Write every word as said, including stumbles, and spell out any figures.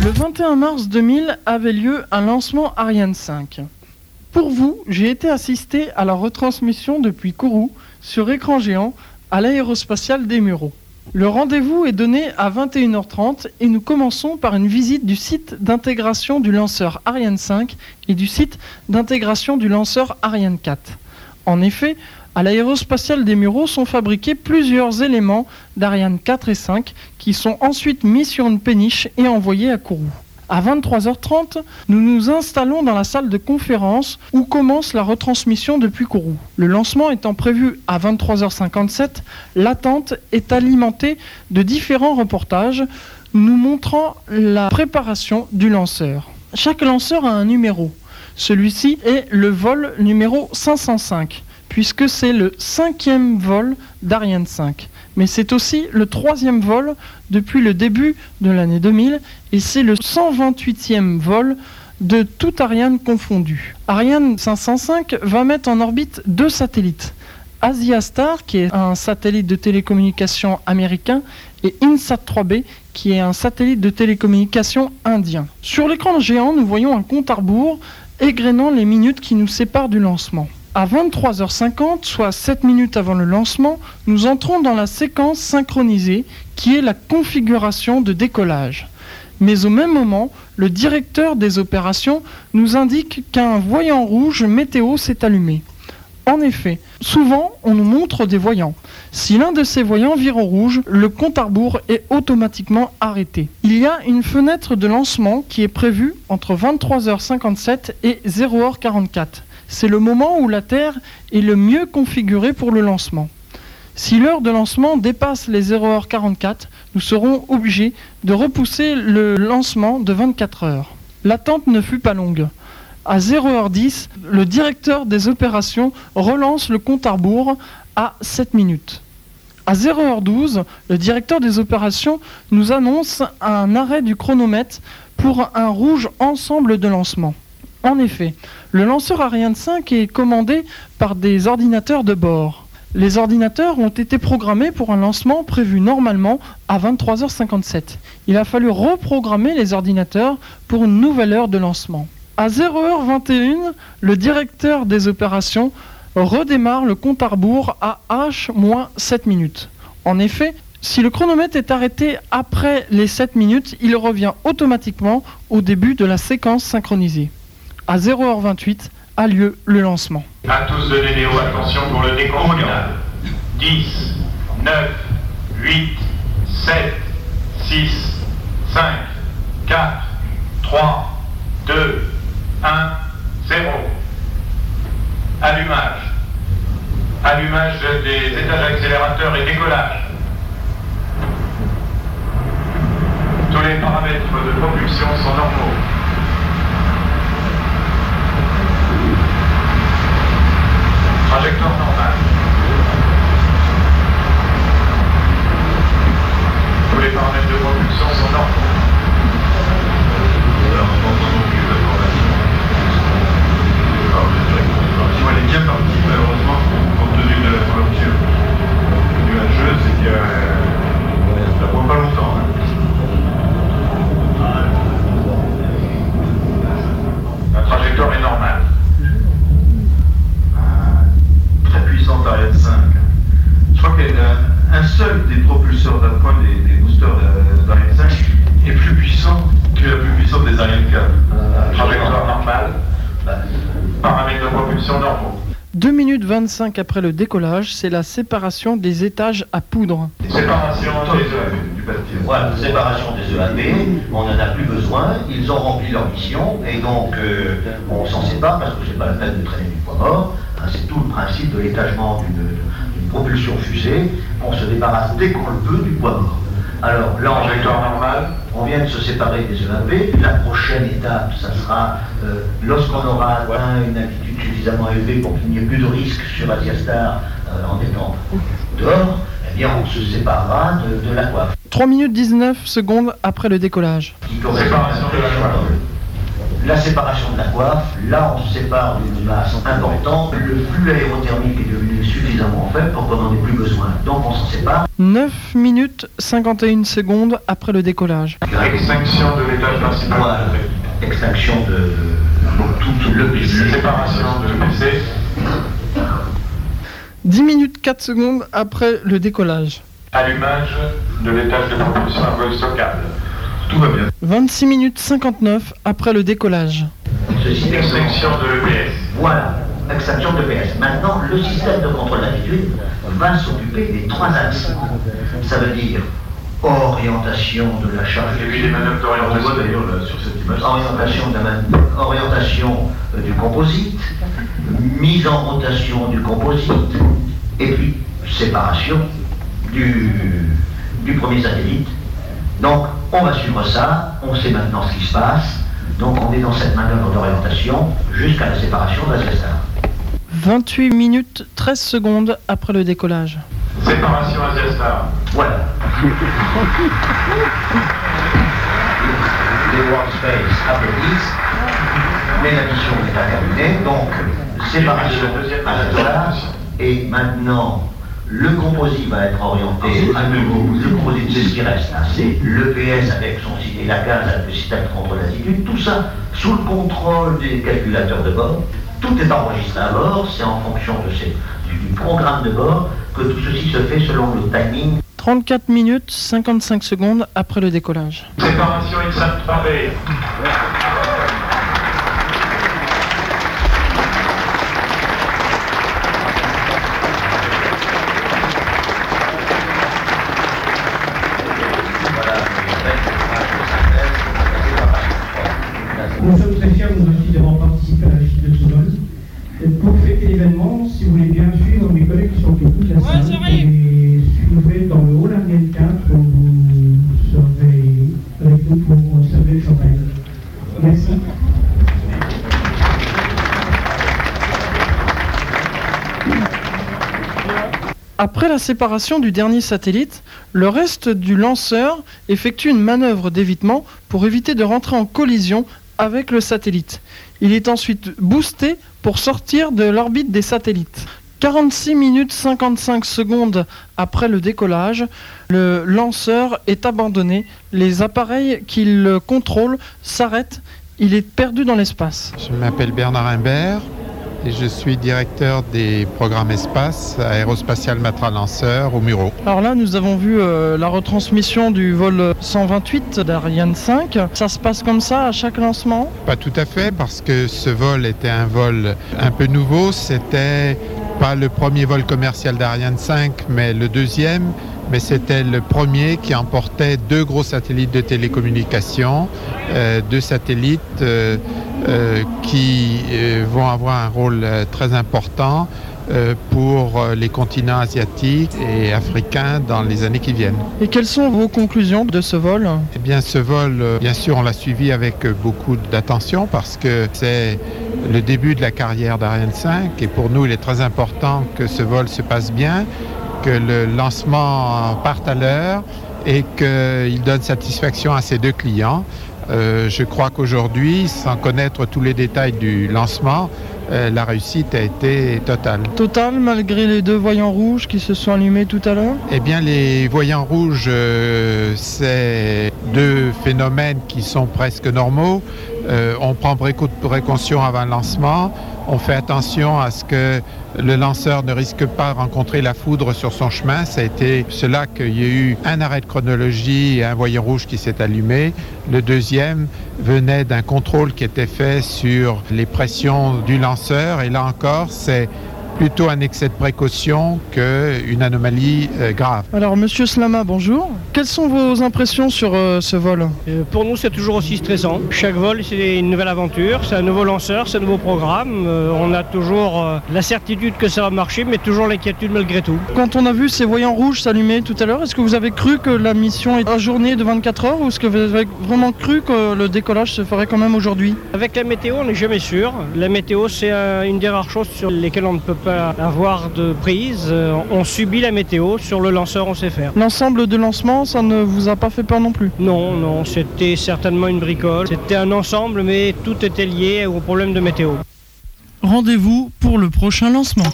Le vingt et un mars deux mille avait lieu un lancement Ariane cinq. Pour vous, j'ai été assisté à la retransmission depuis Kourou, sur écran géant, à l'aérospatiale des Mureaux. Le rendez-vous est donné à vingt et une heures trente et nous commençons par une visite du site d'intégration du lanceur Ariane cinq et du site d'intégration du lanceur Ariane quatre. En effet, à l'aérospatiale des Mureaux sont fabriqués plusieurs éléments d'Ariane quatre et cinq qui sont ensuite mis sur une péniche et envoyés à Kourou. À vingt-trois heures trente, nous nous installons dans la salle de conférence où commence la retransmission depuis Kourou. Le lancement étant prévu à vingt-trois heures cinquante-sept, l'attente est alimentée de différents reportages nous montrant la préparation du lanceur. Chaque lanceur a un numéro. Celui-ci est le vol numéro cinq cent cinq, puisque c'est le cinquième vol d'Ariane cinq. Mais c'est aussi le troisième vol depuis le début de l'année deux mille et c'est le cent vingt-huitième vol de tout Ariane confondu. Ariane cinq cent cinq va mettre en orbite deux satellites. Asiastar, qui est un satellite de télécommunication américain, et INSAT trois B, qui est un satellite de télécommunication indien. Sur l'écran géant, nous voyons un compte à rebours égrénant les minutes qui nous séparent du lancement. À vingt-trois heures cinquante, soit sept minutes avant le lancement, nous entrons dans la séquence synchronisée qui est la configuration de décollage. Mais au même moment, le directeur des opérations nous indique qu'un voyant rouge météo s'est allumé. En effet, souvent on nous montre des voyants. Si l'un de ces voyants vire au rouge, le compte à rebours est automatiquement arrêté. Il y a une fenêtre de lancement qui est prévue entre vingt-trois heures cinquante-sept et zéro heure quarante-quatre. C'est le moment où la Terre est le mieux configurée pour le lancement. Si l'heure de lancement dépasse les zéro heure quarante-quatre, nous serons obligés de repousser le lancement de vingt-quatre heures. L'attente ne fut pas longue. À zéro heure dix, le directeur des opérations relance le compte à rebours à sept minutes. À zéro heure douze, le directeur des opérations nous annonce un arrêt du chronomètre pour un rouge ensemble de lancement. En effet, le lanceur Ariane cinq est commandé par des ordinateurs de bord. Les ordinateurs ont été programmés pour un lancement prévu normalement à vingt-trois heures cinquante-sept. Il a fallu reprogrammer les ordinateurs pour une nouvelle heure de lancement. À zéro heure vingt et une, le directeur des opérations redémarre le compte à rebours à H moins sept minutes. En effet, si le chronomètre est arrêté après les sept minutes, il revient automatiquement au début de la séquence synchronisée. À zéro heure vingt-huit a lieu le lancement. À tous de Nénéo, attention pour le décompte final. dix, neuf, huit, sept, six, cinq, quatre, trois, deux, un, zéro. Allumage. Allumage des étages accélérateurs et décollage. Tous les paramètres de propulsion sont normaux. Trajectoire normale. Tous les paramètres de propulsion sont normaux. Alors, on entend donc les informations. Alors, la direction elle est bien partie, malheureusement, compte tenu de la couverture nuageuse, et qu'il y a... ça ne prend pas longtemps. Hein. La trajectoire est normale. Puissante Ariane cinq. Je crois qu'un seul des propulseurs d'appoint, des, des boosters d'Ariane cinq, est plus puissant que la plus puissante des Ariane quatre. Euh, Trajectoire normale, bah, paramètres de propulsion normaux. deux minutes vingt-cinq après le décollage, c'est la séparation des étages à poudre. Séparation des E A P, du bâtiment. Voilà, séparation des E A P, on n'en a plus besoin, ils ont rempli leur mission, et donc euh, on s'en sépare parce que c'est pas la peine de traîner du poids mort. C'est tout le principe de l'étagement d'une, d'une propulsion fusée. On se débarrasse dès qu'on le peut du poids mort. Alors là, on, on vient de se séparer des E A P. La prochaine étape, ça sera euh, lorsqu'on aura atteint une altitude suffisamment élevée pour qu'il n'y ait plus de risque sur Asiastar euh, en étant dehors, eh bien on se séparera de, de la coiffe. trois minutes dix-neuf secondes après le décollage. Séparation de la coiffe. la séparation de la coiffe, là on se sépare d'une masse importante, le flux aérothermique est devenu suffisamment faible pour qu'on n'en ait plus besoin, donc on s'en sépare. neuf minutes cinquante et une secondes après le décollage. Extinction de l'étage principal. Voilà. Extinction de, de tout le P C. Séparation de l'E P C. dix minutes quatre secondes après le décollage. Allumage de l'étage de propulsion à vol stockable. Tout va bien. vingt-six minutes cinquante-neuf après le décollage. Ceci Extinction de l'E P S. Voilà, extinction de l'E P S. Maintenant, le système de contrôle d'attitude va s'occuper des trois axes. Ça veut dire orientation de la charge. Et puis les manœuvres d'orientation d'ailleurs là, sur cette image. Orientation, de la, orientation euh, du composite, mise en rotation du composite, et puis séparation du, du premier satellite. Donc on va suivre ça, on sait maintenant ce qui se passe, donc on est dans cette manœuvre d'orientation jusqu'à la séparation de l'Asiastar. vingt-huit minutes treize secondes après le décollage. Séparation Asiastar. Voilà. Les World Space applaudissent, mais la mission est terminée, donc séparation Asiastar, et maintenant le composite va être orienté à nouveau. Le composite, c'est ce qui reste là, c'est l'E P S avec son et la gaz avec le système de contrôle d'attitude, tout ça sous le contrôle des calculateurs de bord. Tout est enregistré à bord, c'est en fonction de ces, du, du programme de bord que tout ceci se fait selon le timing. trente-quatre minutes cinquante-cinq secondes après le décollage. Séparation X A trois B. Nous sommes très fiers, nous aussi, d'avoir participé à la réussite de ce vol. Et pour fêter l'événement, si vous voulez bien suivre mes collègues qui sont de toute la salle, vous les suivrez dans le hall Ariane quatre où vous serez avec nous pour servir le champagne. Merci. Après la séparation du dernier satellite, le reste du lanceur effectue une manœuvre d'évitement pour éviter de rentrer en collision avec le satellite. Il est ensuite boosté pour sortir de l'orbite des satellites. quarante-six minutes cinquante-cinq secondes après le décollage, le lanceur est abandonné. Les appareils qui le contrôlent s'arrêtent. Il est perdu dans l'espace. Je m'appelle Bernard Imbert et je suis directeur des programmes espace à Aérospatiale Matra Lanceur au Muro. Alors là, nous avons vu euh, la retransmission du vol cent vingt-huit d'Ariane cinq. Ça se passe comme ça à chaque lancement ? Pas tout à fait, parce que ce vol était un vol un peu nouveau. C'était pas le premier vol commercial d'Ariane cinq, mais le deuxième. Mais c'était le premier qui emportait deux gros satellites de télécommunication, euh, deux satellites euh, euh, qui euh, vont avoir un rôle euh, très important euh, pour euh, les continents asiatiques et africains dans les années qui viennent. Et quelles sont vos conclusions de ce vol ? Eh bien, ce vol, euh, bien sûr, on l'a suivi avec beaucoup d'attention parce que c'est le début de la carrière d'Ariane cinq et pour nous, il est très important que ce vol se passe bien, que le lancement parte à l'heure et qu'il donne satisfaction à ses deux clients. Euh, je crois qu'aujourd'hui, sans connaître tous les détails du lancement, euh, la réussite a été totale. Totale, malgré les deux voyants rouges qui se sont allumés tout à l'heure ? Eh bien, les voyants rouges, euh, c'est deux phénomènes qui sont presque normaux. Euh, on prend précaution avant le lancement. On fait attention à ce que le lanceur ne risque pas de rencontrer la foudre sur son chemin. Ça a été cela qu'il y a eu un arrêt de chronologie et un voyant rouge qui s'est allumé. Le deuxième venait d'un contrôle qui était fait sur les pressions du lanceur. Et là encore, c'est plutôt un excès de précaution qu'une anomalie euh, grave. Alors, Monsieur Slama, bonjour. Quelles sont vos impressions sur euh, ce vol ? euh, Pour nous, c'est toujours aussi stressant. Chaque vol, c'est une nouvelle aventure, c'est un nouveau lanceur, c'est un nouveau programme. Euh, on a toujours euh, la certitude que ça va marcher, mais toujours l'inquiétude malgré tout. Quand on a vu ces voyants rouges s'allumer tout à l'heure, est-ce que vous avez cru que la mission est ajournée de vingt-quatre heures ou est-ce que vous avez vraiment cru que le décollage se ferait quand même aujourd'hui ? Avec la météo, on n'est jamais sûr. La météo, c'est euh, une des rares choses sur lesquelles on ne peut pas pas avoir de prise. Euh, on subit la météo. Sur le lanceur, on sait faire. L'ensemble de lancement, ça ne vous a pas fait peur non plus? Non, non, c'était certainement une bricole. C'était un ensemble, mais tout était lié au problème de météo. Rendez-vous pour le prochain lancement.